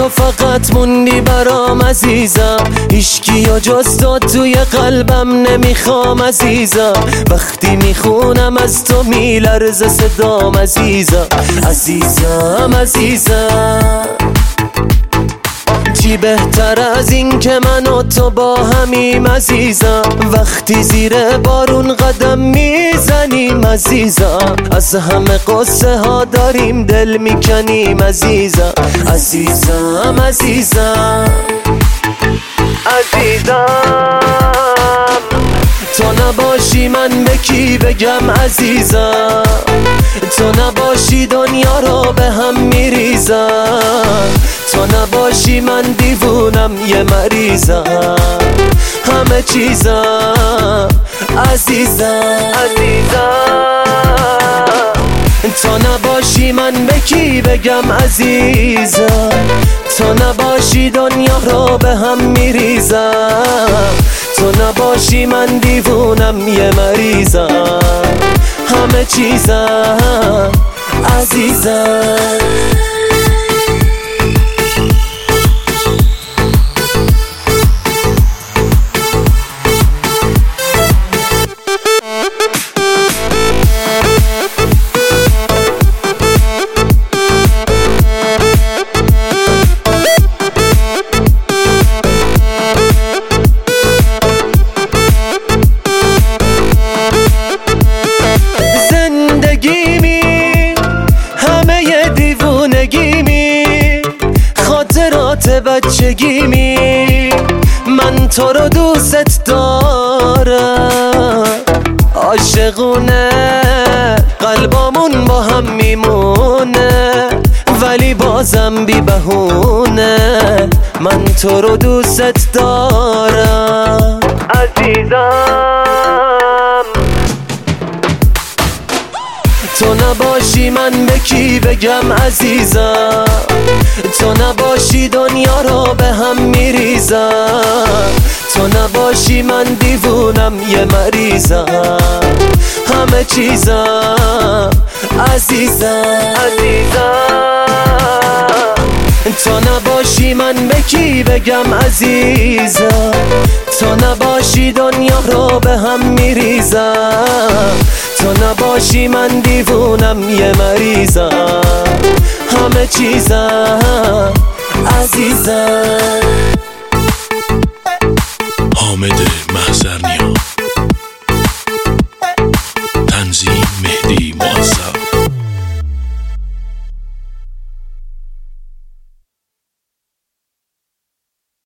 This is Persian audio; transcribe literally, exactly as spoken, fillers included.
تو فقط موندی برام عزیزم، هیچکی یا جز تو توی قلبم نمیخوام عزیزم. وقتی میخونم از تو میلرزه صدام عزیزم، عزیزم عزیزم. چی بهتر از این که من و تو با همیم عزیزم، وقتی زیر بارون قدم میزنیم عزیزم. از همه قصه ها داریم دل میکنیم عزیزم، عزیزم عزیزم عزیزم. تو نباشی من به کی بگم عزیزم، تو نباشی دنیا رو به هم میریزم. تو نباشی من دیوونم یه مریضم، همه چیزم عزیزم عزیزم. تو نباشی من به کی بگم عزیزم، تو نباشی دنیا رو به هم میریزم. تو نباشی من دیوونم یه مریضم، همه چیزم عزیزم. بچگیمی من تو رو دوست دارم، عاشقونه قلبامون با هم میمونه، ولی بازم بی بهونه من تو رو دوست دارم عزیزم. تو نباشی من به کی بگم عزیزم، تو نباشی دنیا رو به هم میریزم. تو نباشی من دیوونم یه مریضم، همه چیزم عزیزم عزیزم. تو نباشی من به کی بگم عزیزم، تو نباشی دنیا رو به هم میریزم. تو نباشی من دیوونم یه مریضم، همه چیزم عزیزم. حامد